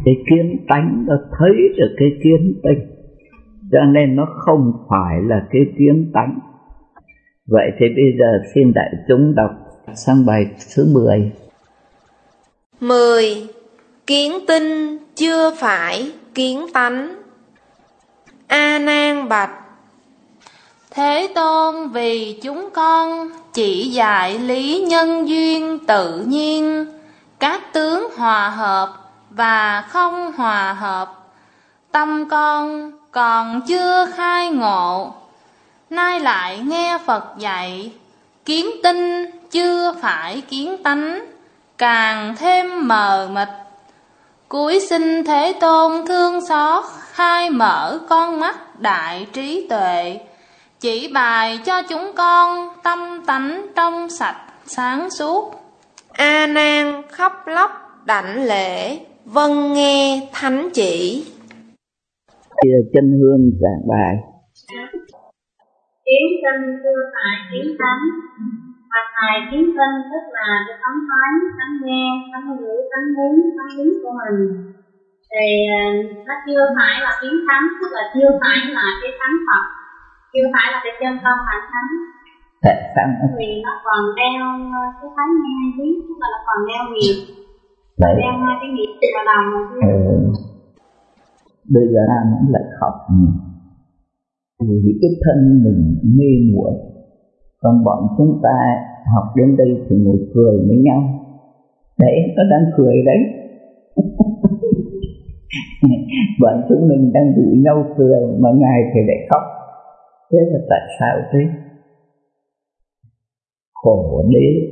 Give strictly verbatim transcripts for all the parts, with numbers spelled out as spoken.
cái kiến tánh, nó thấy được cái kiến tánh, cho nên nó không phải là cái kiến tánh. Vậy thì bây giờ xin đại chúng đọc sang bài thứ mười. Mười. Kiến tinh chưa phải kiến tánh. A Nan bạch: Thế Tôn vì chúng con chỉ dạy lý nhân duyên tự nhiên, các tướng hòa hợp và không hòa hợp. Tâm con còn chưa khai ngộ, nay lại nghe Phật dạy, kiến tinh chưa phải kiến tánh, càng thêm mờ mịt. Cuối xin Thế Tôn thương xót, khai mở con mắt đại trí tuệ, chỉ bài cho chúng con tâm tánh trong sạch sáng suốt. A Nan khóc lóc đảnh lễ, vâng nghe thánh chỉ. Bây giờ Chân Hương giảng bài. Kiến tinh chưa phải kiến tánh. Và thầy kiến tinh tức là cái tấm tánh, tấm nghe, tấm ngữ, tấm muốn, tấm lý của mình. Thì nó chưa phải là kiến tánh, tức là chưa phải là cái tánh Phật, chưa phải là cái chân tâm bản thánh. Tại sao? Vì nó còn đeo cái tánh nghe hay lý, tức là nó còn đeo nghiệp. Đấy. Đeo hai cái nghiệp vào lòng mà thôi. Ừ. Bây giờ nó lại khóc. Vì cái thân mình mê muội, còn bọn chúng ta học đến đây thì ngồi cười với nhau. Đấy, nó đang cười đấy. Bọn chúng mình đang dụ nhau cười mà Ngài thì lại khóc. Thế là tại sao thế? Khổ đế.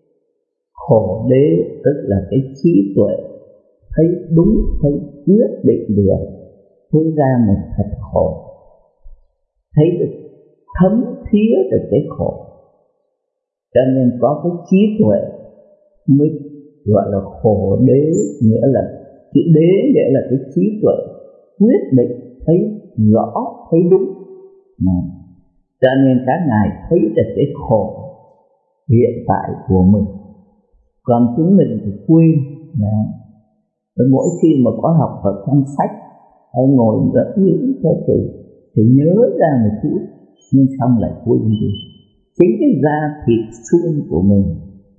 Khổ đế tức là cái trí tuệ thấy đúng, thấy quyết định được, thấy ra một thật khổ, thấy được thấm thía được cái khổ. Cho nên có cái trí tuệ mới gọi là khổ đế, nghĩa là chữ đế nghĩa là cái trí tuệ quyết định thấy rõ, thấy đúng. Cho nên các ngài thấy được cái khổ hiện tại của mình. Còn chúng mình thì quên. Mỗi khi mà có học ở trong sách hay ngồi ngẫm nghĩ thế thì thì nhớ ra một chút, nhưng xong lại quên đi. Chính cái da thịt xương của mình,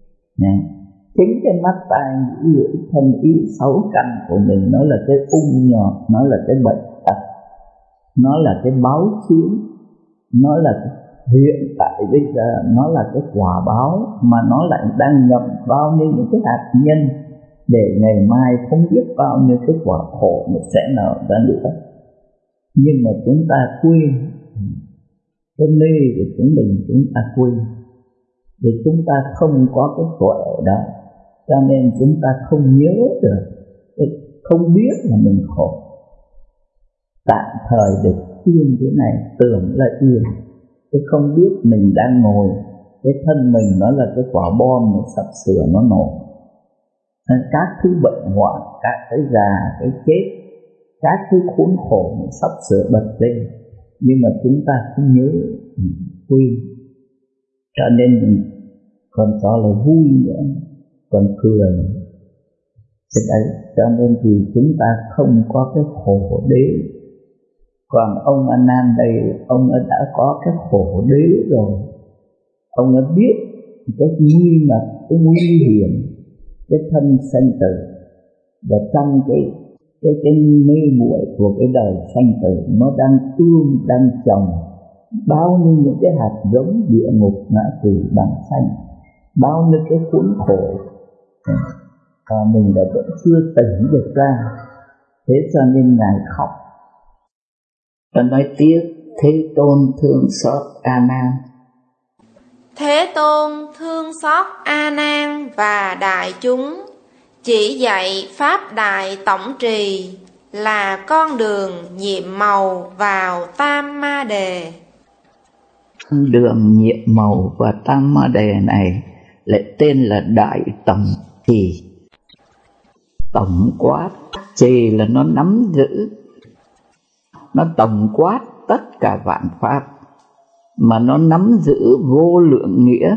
chính cái mắt tai mũi lưỡi thân ý sáu căn của mình, nó là cái ung nhọt, nó là cái bệnh tật, nó là cái báo chướng, nó là cái hiện tại bây giờ, nó là cái quả báo mà nó lại đang ngậm bao nhiêu những cái hạt nhân để ngày mai không biết bao nhiêu cái quả khổ nó sẽ nở ra nữa. Nhưng mà chúng ta quên cái mê của chúng mình, chúng ta quên vì chúng ta không có cái tuệ đó, cho nên chúng ta không nhớ được, không biết là mình khổ. Tạm thời được yên thế này tưởng là yên, chứ không biết mình đang ngồi, cái thân mình nó là cái quả bom nó sắp sửa nó nổ. Các thứ bệnh hoạn, các cái già, cái chết, các thứ khốn khổ nó sắp sửa bật lên, nhưng mà chúng ta không nhớ, quên. Cho nên mình còn cho là vui nữa, còn cười. Thế đấy, cho nên thì chúng ta không có cái khổ đế. Còn ông A Nan đây, ông ấy đã có cái khổ đế rồi. Ông ấy biết cái nguy mật, cái nguy hiểm, cái thân sanh tử. Và trong cái cái cái mê muội của cái đời sanh tử, nó đang ươm, đang trồng bao nhiêu những cái hạt giống địa ngục ngã quỷ bản sanh, bao nhiêu cái khốn khổ, và mình đã vẫn chưa tỉnh được ra. Thế cho nên Ngài khóc. Và nói tiếp, Thế Tôn thương xót A Nan. Thế Tôn thương xót A Nan và đại chúng, chỉ dạy pháp đại tổng trì, là con đường nhiệm màu vào tam ma đề. Đường nhiệm màu và tam ma đề này lại tên là đại tổng trì. Tổng quát, trì là nó nắm giữ, nó tổng quát tất cả vạn pháp, mà nó nắm giữ vô lượng nghĩa.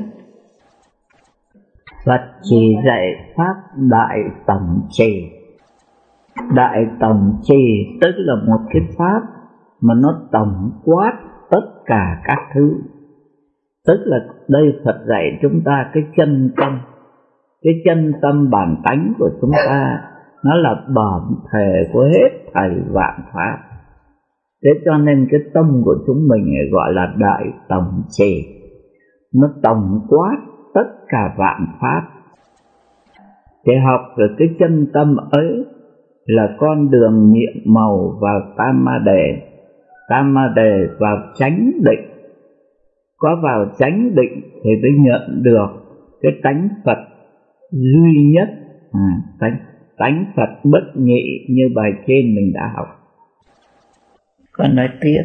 Phật chỉ dạy pháp đại tổng trì, Đại tổng trì tức là một cái pháp mà nó tổng quát tất cả các thứ. Tức là đây Phật dạy chúng ta cái chân tâm. Cái chân tâm bản tánh của chúng ta nó là bản thể của hết thảy vạn pháp. Thế cho nên cái tâm của chúng mình gọi là đại tổng trì. Nó tổng quát tất cả vạn pháp. Để học được cái chân tâm ấy là con đường nhiệm màu vào tam ma đề. Tam ma đề vào chánh định. Có vào chánh định thì mới nhận được cái tánh Phật duy nhất, à, tánh, tánh Phật bất nhị như bài trên mình đã học. Con nói tiếp.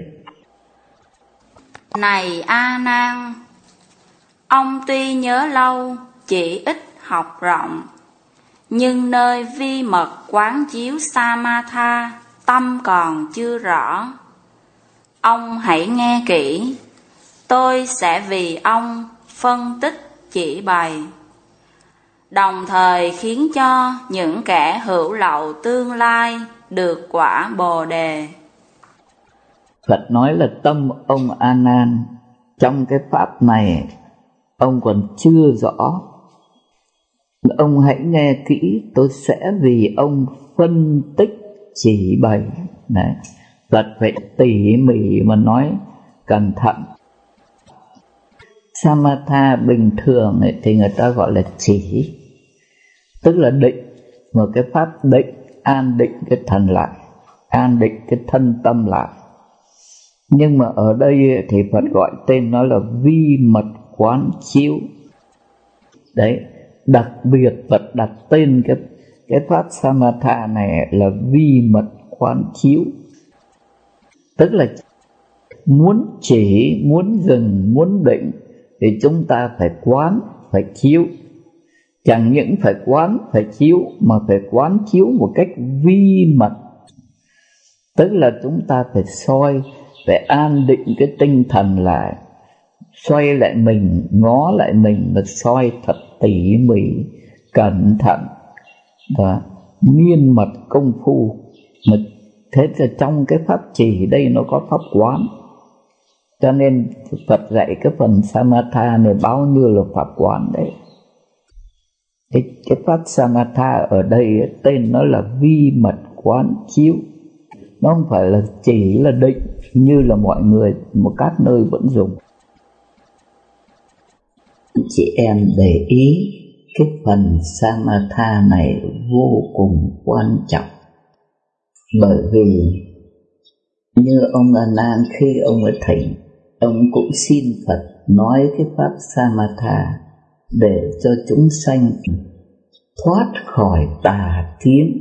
Này A Nan, ông tuy nhớ lâu, chỉ ít học rộng, nhưng nơi vi mật quán chiếu Samatha, tâm còn chưa rõ. Ông hãy nghe kỹ, tôi sẽ vì ông phân tích chỉ bày, đồng thời khiến cho những kẻ hữu lậu tương lai được quả Bồ đề. Phật nói là tâm ông A Nan trong cái pháp này ông còn chưa rõ. Ông hãy nghe kỹ, tôi sẽ vì ông phân tích chỉ bày. Đấy, Phật phải tỉ mỉ mà nói cẩn thận. Samatha bình thường ấy, thì người ta gọi là chỉ, tức là định, một cái pháp định, an định cái thần lại, an định cái thân tâm lại. Nhưng mà ở đây thì Phật gọi tên nó là vi mật quán chiếu. Đấy, đặc biệt Phật đặt tên cái, cái pháp Samatha này là vi mật quán chiếu. Tức là muốn chỉ, muốn dừng, muốn định thì chúng ta phải quán, phải chiếu. Chẳng những phải quán, phải chiếu, mà phải quán chiếu một cách vi mật. Tức là chúng ta phải soi, phải an định cái tinh thần lại, xoay lại mình, ngó lại mình và soi thật tỉ mỉ, cẩn thận và miên mật công phu. Mà thế là trong cái pháp chỉ đây nó có pháp quán. Cho nên Phật dạy cái phần Samatha này bao nhiêu là pháp quán đấy. Cái, cái pháp Samatha ở đây tên nó là vi mật quán chiếu. Nó không phải là chỉ là định như là mọi người một các nơi vẫn dùng. Chị em để ý cái phần Samatha này vô cùng quan trọng. Bởi vì như ông A Nan khi ông ở thỉnh, ông cũng xin Phật nói cái pháp Samatha để cho chúng sanh thoát khỏi tà kiến.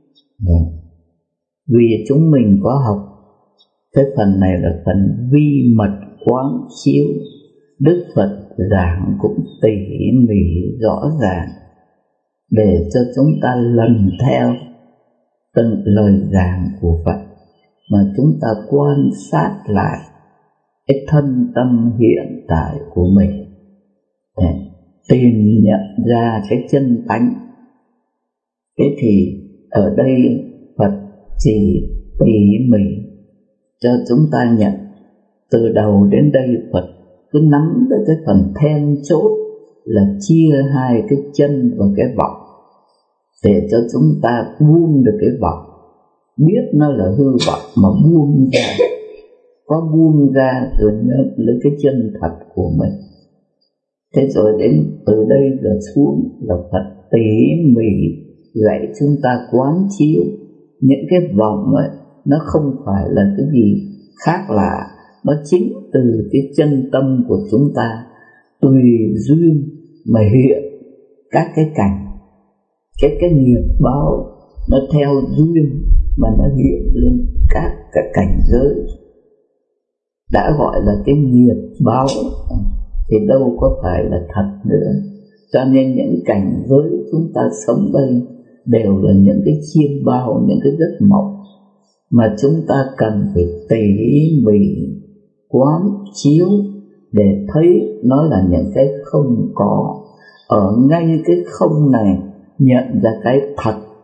Vì chúng mình có học cái phần này là phần vi mật quán chiếu. Đức Phật giảng cũng tỉ mỉ rõ ràng để cho chúng ta lần theo từng lời giảng của Phật mà chúng ta quan sát lại cái thân tâm hiện tại của mình để tìm nhận ra cái chân tánh. Thế thì ở đây Phật chỉ tỉ mỉ cho chúng ta nhận. Từ đầu đến đây Phật cứ nắm tới cái phần then chốt là chia hai cái chân và cái vọng, để cho chúng ta buông được cái vọng, biết nó là hư vọng mà buông ra. Có buông ra rồi nhận lấy cái chân thật của mình. Thế rồi đến từ đây rồi xuống là Phật tỉ mỉ dạy chúng ta quán chiếu những cái vọng ấy, nó không phải là cái gì khác lạ, nó chính từ cái chân tâm của chúng ta tùy duyên mà hiện các cái cảnh. Cái cái nghiệp báo nó theo duyên mà nó hiện lên các cái cảnh giới. Đã gọi là cái nghiệp báo thì đâu có phải là thật nữa. Cho nên những cảnh giới chúng ta sống đây đều là những cái chiêm bao, những cái giấc mộng mà chúng ta cần phải tỉ mỉ quán chiếu để thấy nó là những cái không có. Ở ngay cái không này nhận ra cái thật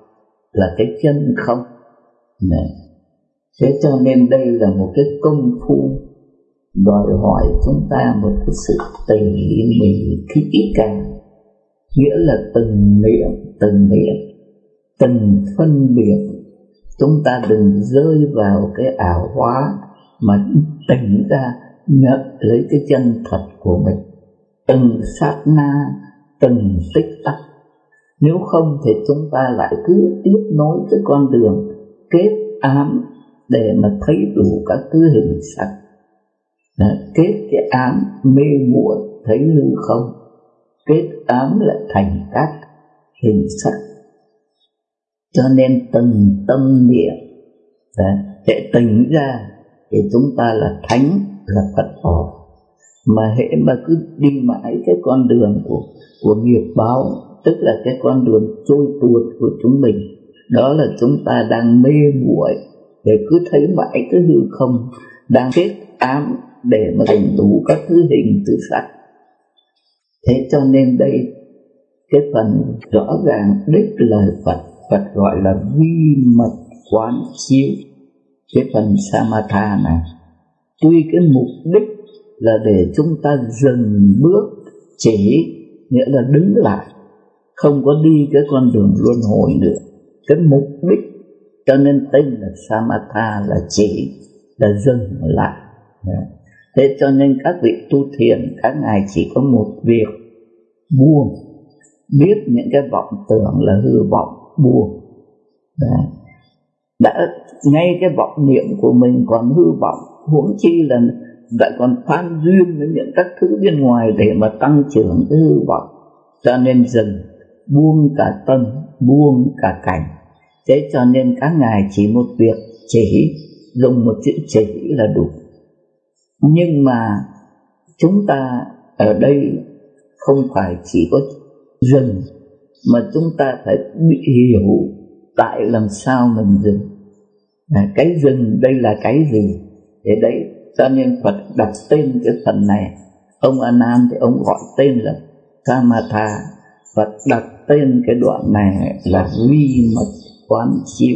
là cái chân không. Đấy. Thế cho nên đây là một cái công phu đòi hỏi chúng ta một cái sự tỉ mỉ kỹ càng, nghĩa là từng niệm từng niệm, từng phân biệt. Chúng ta đừng rơi vào cái ảo hóa, mà tỉnh ra nhận lấy cái chân thật của mình, từng sát na, từng tích tắc. Nếu không thì chúng ta lại cứ tiếp nối cái con đường kết ám để mà thấy đủ các thứ hình sắc. Đấy, kết cái ám mê muội thấy hư không, kết ám lại thành các hình sắc. Cho nên từng tâm niệm để tỉnh ra thì chúng ta là thánh, là Phật Pháp. Mà hễ mà cứ đi mãi cái con đường của, của nghiệp báo, tức là cái con đường trôi tuột của chúng mình, đó là chúng ta đang mê muội để cứ thấy mãi cái hư không, đang kết ám để mà thành đủ các thứ hình tứ sắc. Thế cho nên đây cái phần rõ ràng đích lời Phật, Phật gọi là vi mật quán chiếu. Cái phần samatha này tuy cái mục đích là để chúng ta dừng bước chỉ, nghĩa là đứng lại, không có đi cái con đường luân hồi nữa. Cái mục đích cho nên tên là samatha, là chỉ, là dừng lại. Thế cho nên các vị tu thiền, các ngài chỉ có một việc: buông, biết những cái vọng tưởng là hư vọng, buông. Đấy. Đã ngay cái vọng niệm của mình còn hư vọng, huống chi là lại còn phan duyên với những các thứ bên ngoài để mà tăng trưởng cái hư vọng. Cho nên dừng, buông cả tâm, buông cả cảnh. Thế cho nên các ngài chỉ một việc chỉ, dùng một chữ chỉ là đủ. Nhưng mà chúng ta ở đây không phải chỉ có dừng, mà chúng ta phải bị hiểu tại làm sao mình dừng. Cái dừng đây là cái gì? Thế đấy, cho nên Phật đặt tên cái phần này. Ông A Nan thì ông gọi tên là Samatha, Phật đặt tên cái đoạn này là vi mật quán chiếu.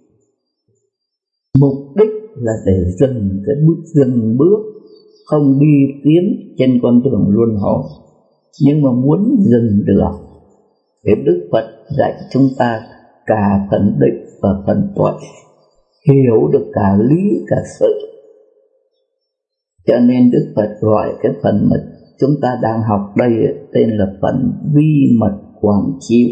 Mục đích là để dừng cái bước, dừng bước, không đi tiến trên con đường luân hồi. Nhưng mà muốn dừng được thì Đức Phật dạy chúng ta cả phần định và phần tuệ, hiểu được cả lý cả sự. Cho nên Đức Phật gọi cái phần mà chúng ta đang học đây tên là phần vi mật quán chiếu.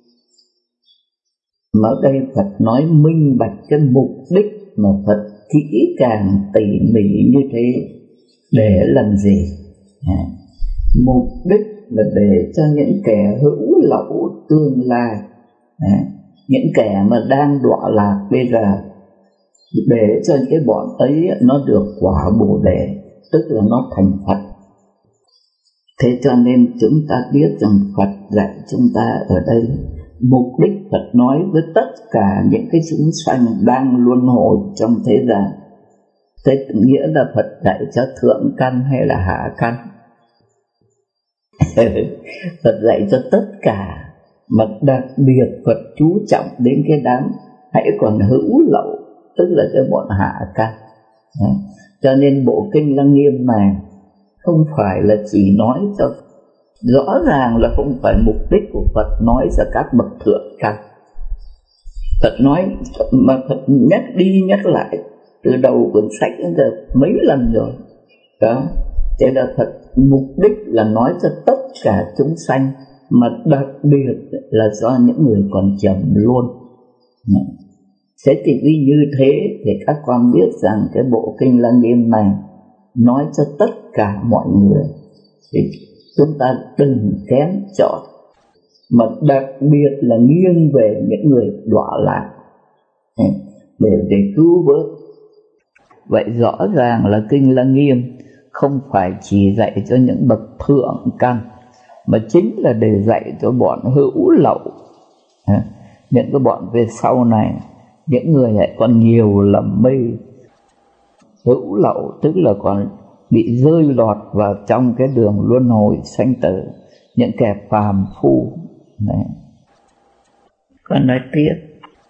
Mà ở đây Phật nói minh bạch cái mục đích mà Phật kỹ càng tỉ mỉ như thế để làm gì? À, mục đích là để cho những kẻ hữu lậu tương lai, à, những kẻ mà đang đọa lạc bây giờ, để cho cái bọn ấy nó được quả Bồ Đề, tức là nó thành Phật. Thế cho nên chúng ta biết rằng Phật dạy chúng ta ở đây, mục đích Phật nói với tất cả những cái chúng sanh đang luân hồi trong thế gian. Thế nghĩa là Phật dạy cho thượng căn hay là hạ căn? Phật dạy cho tất cả, mà đặc biệt Phật chú trọng đến cái đám hãy còn hữu lậu, tức là cái bọn hạ căn. Cho nên bộ kinh Lăng Nghiêm này không phải là chỉ nói cho, rõ ràng là không phải mục đích của Phật nói cho các bậc thượng căn. Phật nói mà Phật nhắc đi nhắc lại từ đầu cuốn sách đến giờ mấy lần rồi đó. Thế là Phật mục đích là nói cho tất cả chúng sanh, mà đặc biệt là do những người còn chậm luôn. Thế thì vì như thế thì các con biết rằng cái bộ kinh Lăng Nghiêm này nói cho tất cả mọi người, thì chúng ta đừng kén chọn, mà đặc biệt là nghiêng về những người đọa lạc để để cứu vớt. Vậy rõ ràng là kinh Lăng Nghiêm không phải chỉ dạy cho những bậc thượng căn, mà chính là để dạy cho bọn hữu lậu, những cái bọn về sau này, những người lại còn nhiều lầm mê. Hữu lậu tức là còn bị rơi lọt vào trong cái đường luân hồi sanh tử, những kẻ phàm phu này. Con nói tiếp: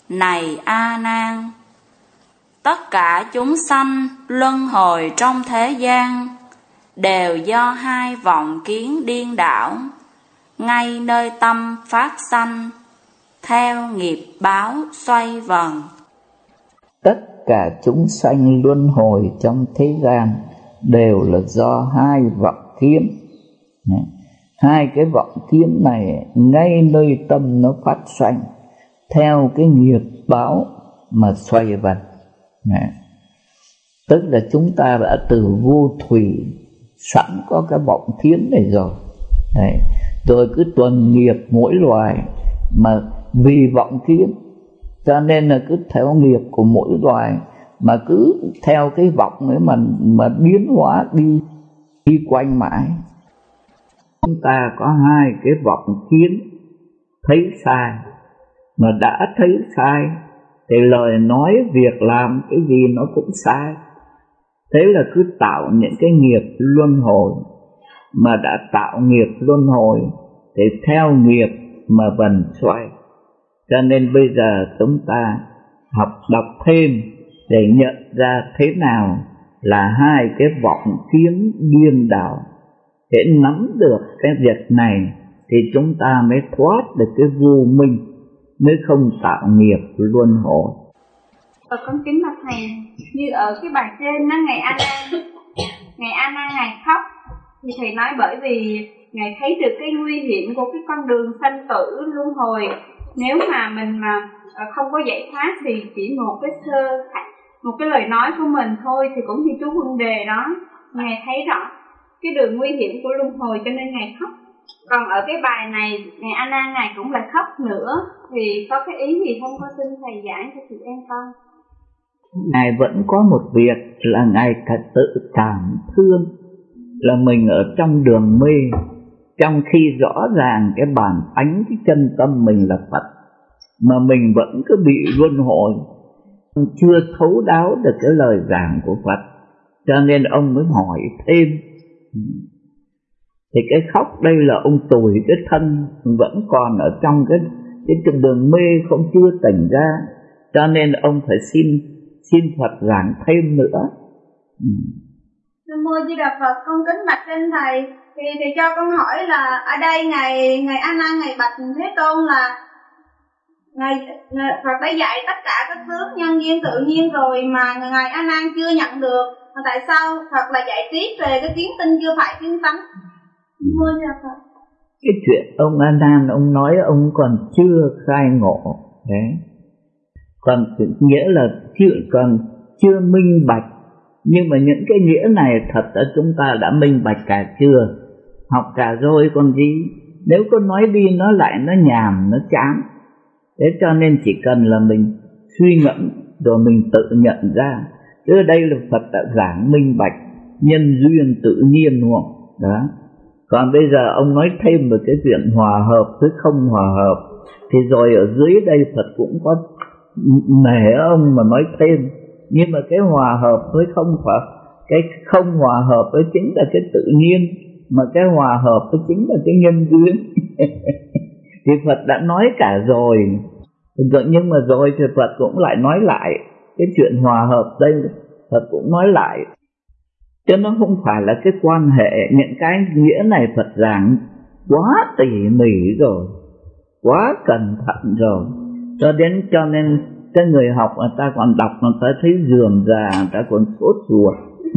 Này A Nan, tất cả chúng sanh luân hồi trong thế gian đều do hai vọng kiến điên đảo, ngay nơi tâm phát sanh, theo nghiệp báo xoay vần. Tất cả chúng sanh luân hồi trong thế gian đều là do hai vọng kiến. Hai cái vọng kiến này ngay nơi tâm nó phát sanh, theo cái nghiệp báo mà xoay vần. Tức là chúng ta đã từ vô thủy sẵn có cái vọng kiến này rồi. Đấy. Rồi cứ tuần nghiệp mỗi loài, mà vì vọng kiến cho nên là cứ theo nghiệp của mỗi loài, mà cứ theo cái vọng ấy mà, mà biến hóa đi, đi quanh mãi. Chúng ta có hai cái vọng kiến thấy sai, mà đã thấy sai thì lời nói, việc làm cái gì nó cũng sai. Thế là cứ tạo những cái nghiệp luân hồi, mà đã tạo nghiệp luân hồi thì theo nghiệp mà vần xoay. Cho nên bây giờ chúng ta học đọc thêm để nhận ra thế nào là hai cái vọng kiến điên đảo. Để nắm được cái việc này thì chúng ta mới thoát được cái vô minh, mới không tạo nghiệp luân hồi. Ờ, con kính bạch thầy, như ở cái bài trên đó, ngày A Nan, ngày A Nan ngài khóc, thì thầy nói bởi vì ngài thấy được cái nguy hiểm của cái con đường sanh tử luân hồi. Nếu mà mình mà không có giải thoát thì chỉ một cái sơ một cái lời nói của mình thôi thì cũng như chú Huân Đề đó, ngài thấy rõ cái đường nguy hiểm của luân hồi cho nên ngài khóc. Còn ở cái bài này ngài A Nan ngài cũng lại khóc nữa, thì có cái ý gì không có xin thầy giải cho chị em con? Ngài vẫn có một việc là ngài tự cảm thương là mình ở trong đường mê, trong khi rõ ràng cái bản tánh, cái chân tâm mình là Phật, mà mình vẫn cứ bị luân hồi, chưa thấu đáo được cái lời giảng của Phật, cho nên ông mới hỏi thêm. Thì cái khóc đây là ông tủi cái thân vẫn còn ở trong cái cái đường mê, không chưa tỉnh ra, cho nên ông phải xin xin Phật giảng thêm nữa. Nam mô Di Đà Phật, con kính bạch trên thầy, thì thì cho con hỏi là ở đây ngày ngày A Nan ngày bạch Thế Tôn là ngày, ngày Phật đã dạy tất cả các tướng nhân duyên tự nhiên rồi mà ngài A Nan chưa nhận được, mà tại sao Phật là dạy tiếp về cái kiến tinh chưa phải kiến tánh? Nam mô Di Đà Phật. Cái chuyện ông A Nan ông nói ông còn chưa khai ngộ đấy, còn nghĩa là chưa, còn chưa minh bạch. Nhưng mà những cái nghĩa này thật là chúng ta đã minh bạch cả chưa, học cả rồi còn gì. Nếu có nói đi nói lại nó nhàm, nó chán. Thế cho nên chỉ cần là mình suy ngẫm rồi mình tự nhận ra. Chứ ở đây là Phật đã giảng minh bạch, nhân duyên tự nhiên, đúng không? Đó. Còn bây giờ ông nói thêm về cái chuyện hòa hợp với không hòa hợp, thì rồi ở dưới đây Phật cũng có nể ông mà nói thêm. Nhưng mà cái hòa hợp với không phải, cái không hòa hợp với chính là cái tự nhiên, mà cái hòa hợp với chính là cái nhân duyên. Thì Phật đã nói cả rồi. rồi nhưng mà rồi thì Phật cũng lại nói lại cái chuyện hòa hợp đây, Phật cũng nói lại. Chứ nó không phải là cái quan hệ, những cái nghĩa này Phật giảng quá tỉ mỉ rồi, quá cẩn thận rồi, cho đến cho nên cái người học người ta còn đọc người ta thấy rườm rà, người ta còn sốt ruột.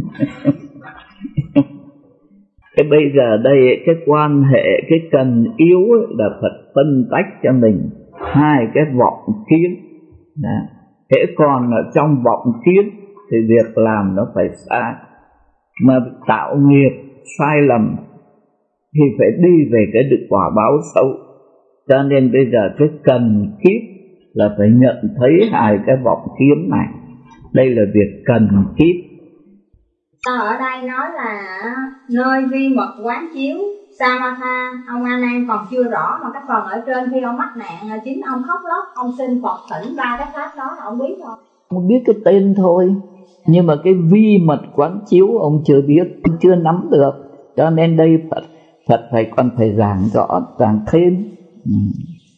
Cái bây giờ đây cái quan hệ, cái cần yếu là Phật phân tách cho mình hai cái vọng kiến. Thế còn ở trong vọng kiến thì việc làm nó phải sai, mà tạo nghiệp sai lầm thì phải đi về cái được quả báo xấu. Cho nên bây giờ cái cần kiếp là phải nhận thấy hai cái vọng kiến này. Đây là việc cần kiếp. Sao ở đây nói là nơi vi mật quán chiếu Samatha, ông A Nan còn chưa rõ, mà cái phần ở trên khi ông mắc nạn chính ông khóc lóc, ông xin Phật thỉnh ba cái pháp đó là ông biết thôi. Ông biết cái tên thôi, nhưng mà cái vi mật quán chiếu ông chưa biết, chưa nắm được. Cho nên đây Phật, Phật phải còn phải giảng rõ, giảng thêm. Ừ.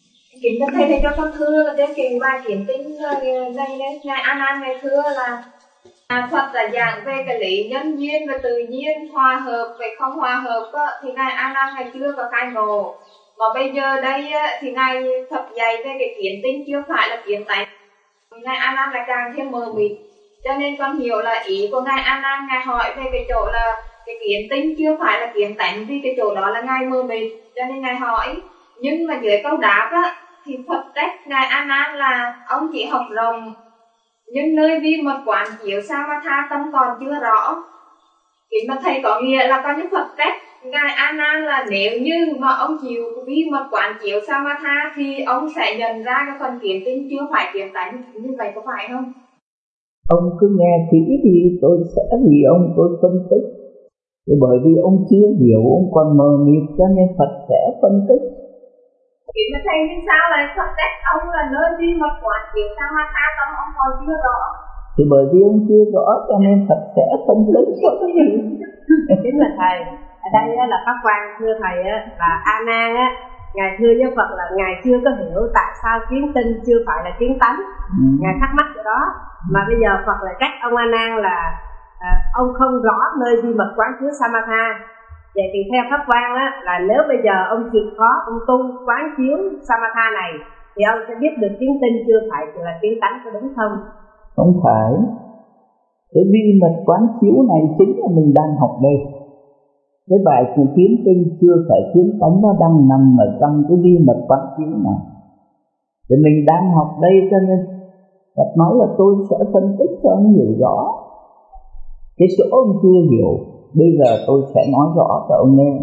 Kính thưa thầy, thầy cho con thưa là trên kinh bài kiến tinh này này ngài A Nan ngày thưa là à, Phật là giảng về cái lý nhân duyên và tự nhiên hòa hợp với không hòa hợp á, thì ngài A Nan ngày chưa có khai ngộ. Mà bây giờ đây á, thì ngài Phật dạy về cái kiến tinh chưa phải là kiến tánh. Ngài A Nan là càng thêm mờ mịt. Cho nên con hiểu là ý của ngài A Nan, ngài hỏi về cái chỗ là cái kiến tinh chưa phải là kiến tánh, vì cái chỗ đó là ngài mờ mịt, cho nên ngài hỏi. Nhưng mà dưới câu đáp á, thì Phật trách ngài A Nan là ông chỉ học rộng, nhưng nơi vi mật quán chiếu Samatha tâm còn chưa rõ. Kính mà thầy có nghĩa là coi như Phật trách ngài A Nan là nếu như mà ông chịu vi mật quán chiếu Samatha thì ông sẽ nhận ra cái phần kiến tinh chưa phải kiến tánh, như vậy có phải không? Ông cứ nghe kỹ thì tôi sẽ vì ông tôi phân tích. Thì bởi vì ông chưa hiểu, ông còn mờ mịt cho nên Phật sẽ phân tích. Kính mà thầy nhưng sao lại Phật trách ông là nơi vi mật quán chiếu Samatha tâm ông còn chưa rõ? Thì bởi vì ông chưa rõ cho nên Phật sẽ phân tích cho cái gì. Kính là thầy, ở đây là Pháp Quang thưa thầy là A Nan á, ngài thưa với Phật là ngài chưa có hiểu tại sao kiến tinh chưa phải là kiến tánh, ừ. ngài thắc mắc cái đó, mà bây giờ Phật lại trách ông A Nan là à, ông không rõ nơi vi mật quán chiếu Samatha. Vậy thì theo Pháp Quang á, là nếu bây giờ ông chịu khó ông tu quán chiếu Samatha này thì ông sẽ biết được kiến tinh chưa phải là kiến tánh, có đúng không? Không phải. Cái vi mật quán chiếu này chính là mình đang học đây. Cái bài của kiến tinh chưa phải kiến tánh nó đang nằm ở trong cái vi mật quán chiếu này. Thì mình đang học đây cho nên Phật nói là tôi sẽ phân tích cho ông hiểu rõ. Cái chỗ ông chưa hiểu, bây giờ tôi sẽ nói rõ cho ông nghe.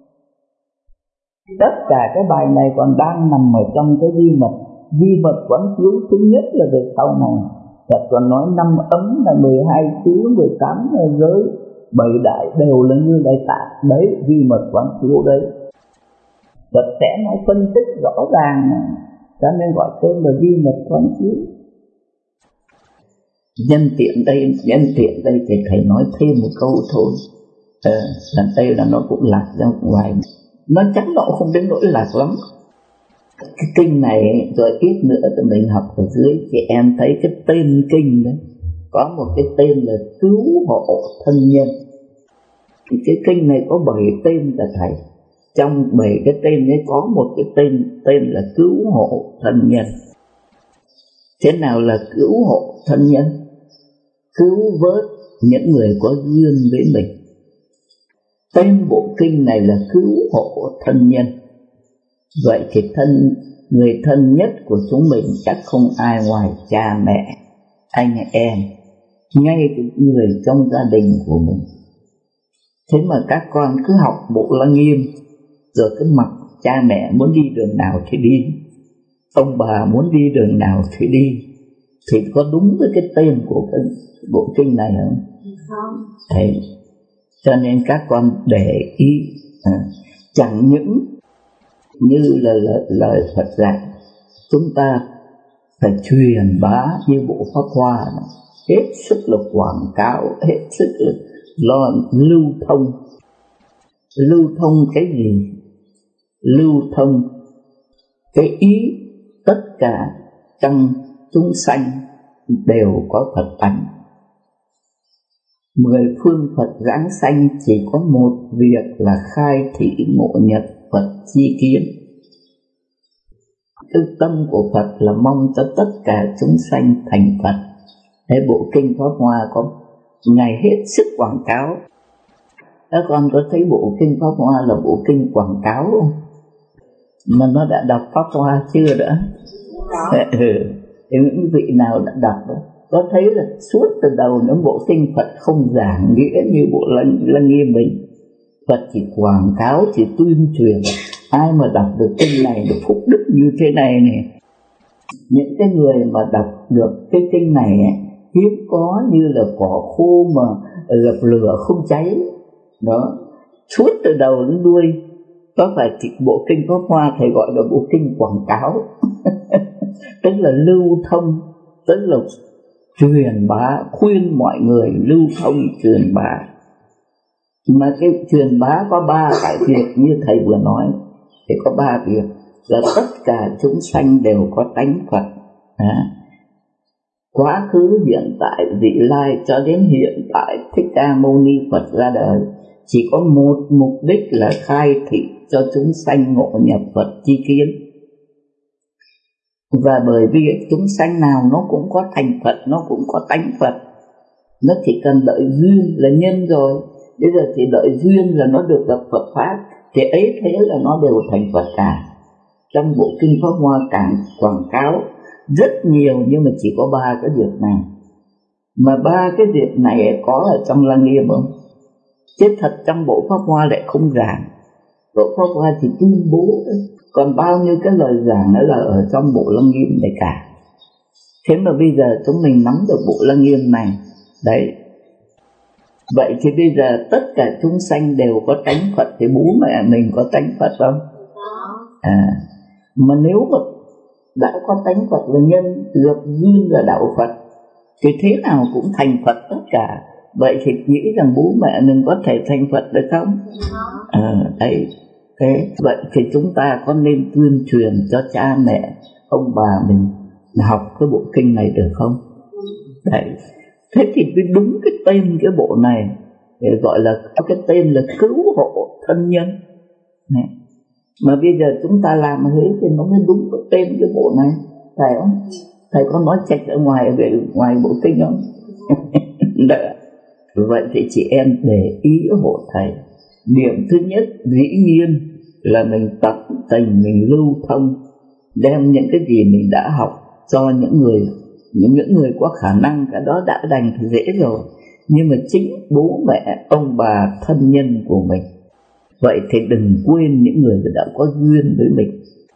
Tất cả cái bài này còn đang nằm ở trong cái vi mật. Vi mật quán chiếu thứ nhất là về sau này. Phật còn nói năm ấm là mười hai xứ, mười tám là giới, bảy đại đều là như đại tạng. Đấy, vi mật quán chiếu đấy. Phật sẽ nói phân tích rõ ràng, cho nên gọi tên là vi mật quán chiếu. Nhân tiện đây, nhân tiện đây thì thầy nói thêm một câu thôi. Ờ, lần đây là nó cũng lạc ra ngoài. Nó chắc nó không đến nỗi lạc lắm. Cái kinh này rồi ít nữa thì mình học ở dưới, chị em thấy cái tên kinh đấy có một cái tên là cứu hộ thân nhân. Thì cái kinh này có bảy tên là thầy. Trong bảy cái tên ấy có một cái tên tên là cứu hộ thân nhân. Thế nào là cứu hộ thân nhân? Cứu vớt những người có duyên với mình. Tên bộ kinh này là cứu hộ thân nhân. Vậy thì thân người thân nhất của chúng mình chắc không ai ngoài cha mẹ, anh em, ngay cái người trong gia đình của mình. Thế mà các con cứ học Bộ Lăng Nghiêm rồi cứ mặc cha mẹ muốn đi đường nào thì đi, ông bà muốn đi đường nào thì đi, thì có đúng với cái tên của cái bộ kinh này không? Không. Thế cho nên các con để ý, à, chẳng những như là lời, lời Phật dạy, chúng ta phải truyền bá như bộ Pháp Hoa này, hết sức là quảng cáo, hết sức là lo lưu thông. Lưu thông cái gì? Lưu thông cái ý tất cả trong chúng sanh đều có Phật tánh. Mười phương Phật giáng sanh chỉ có một việc là khai thị ngộ nhập Phật chi kiến. Cái tâm của Phật là mong cho tất cả chúng sanh thành Phật. Thế bộ kinh Pháp Hoa có ngày hết sức quảng cáo. Các con có thấy bộ kinh Pháp Hoa là bộ kinh quảng cáo không? Mà nó đã đọc Pháp Hoa chưa đã? Ừ. Thì những vị nào đã đọc đó có thấy là suốt từ đầu những bộ kinh Phật không giảng nghĩa như bộ Lăng, Lăng Nghiêm mình. Phật chỉ quảng cáo, chỉ tuyên truyền. Ai mà đọc được kinh này được phúc đức như thế này này. Những cái người mà đọc được cái kinh này hiếm có như là cỏ khô mà gặp lửa không cháy. Đó, suốt từ đầu đến đuôi. Có phải chỉ bộ kinh Pháp Hoa thầy gọi là bộ kinh quảng cáo. Tức là lưu thông, tức là truyền bá, khuyên mọi người lưu thông truyền bá. Mà cái truyền bá có ba cái việc như thầy vừa nói. Thì có ba việc. là tất cả chúng sanh đều có tánh Phật. À, quá khứ, hiện tại, vị lai cho đến hiện tại Thích Ca Mâu Ni Phật ra đời chỉ có một mục đích là khai thị cho chúng sanh ngộ nhập Phật chi kiến. Và bởi vì chúng sanh nào nó cũng có thành Phật, nó cũng có tánh Phật, nó chỉ cần đợi duyên là nhân rồi. Bây giờ thì đợi duyên là nó được gặp Phật Pháp, thì ấy thế là nó đều thành Phật cả. Trong bộ kinh Pháp Hoa Cảng quảng cáo rất nhiều, nhưng mà chỉ có ba cái việc này. Mà ba cái việc này có ở trong Lăng Nghiêm không? Chứ thật trong bộ Pháp Hoa lại không giảng. Bộ Pháp Hoa chỉ tuyên bố thôi. Còn bao nhiêu cái lời giảng đó là ở trong bộ Lăng Nghiêm này cả. Thế mà bây giờ chúng mình nắm được bộ Lăng Nghiêm này. Đấy. Vậy thì bây giờ tất cả chúng sanh đều có tánh Phật, thì bố mẹ mình có tánh Phật không? À, mà nếu mà đã có tánh Phật là nhân, gặp duyên là đạo Phật, thì thế nào cũng thành Phật tất cả. Vậy thì nghĩ rằng bố mẹ mình có thể thành Phật được không? À, đấy. Thế vậy thì chúng ta có nên tuyên truyền cho cha mẹ, ông bà mình học cái bộ kinh này được không? Đấy. Thế thì mới đúng cái tên cái bộ này, để gọi là cái tên là cứu hộ thân nhân. Này. Mà bây giờ chúng ta làm thế thì nó mới đúng cái tên cái bộ này, phải không? Thầy có nói chạch ở ngoài về ngoài bộ kinh không? Đấy. Vậy thì chị em để ý hộ thầy. Điểm thứ nhất dĩ nhiên là mình tập tình, mình lưu thông, đem những cái gì mình đã học cho những người những những người có khả năng, cái đó đã đành thì dễ rồi. Nhưng mà chính bố mẹ, ông bà, thân nhân của mình, vậy thì đừng quên những người đã có duyên với mình.